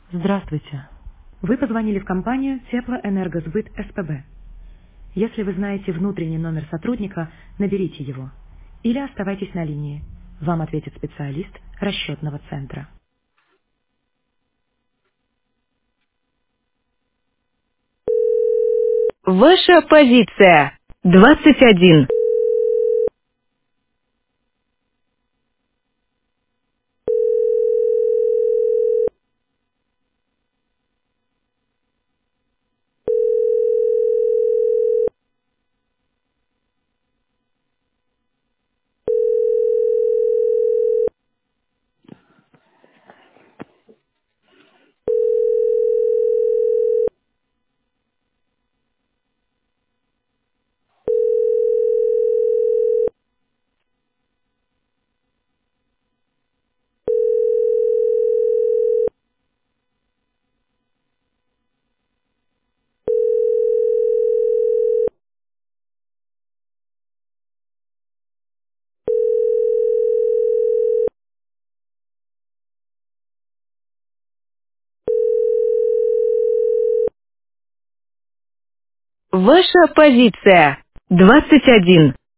Здравствуйте. Вы позвонили в компанию Теплоэнергосбыт СПБ. Если вы знаете внутренний номер сотрудника, наберите его. Или оставайтесь на линии. Вам ответит специалист расчетного центра. Ваша позиция 21. Ваша позиция 21.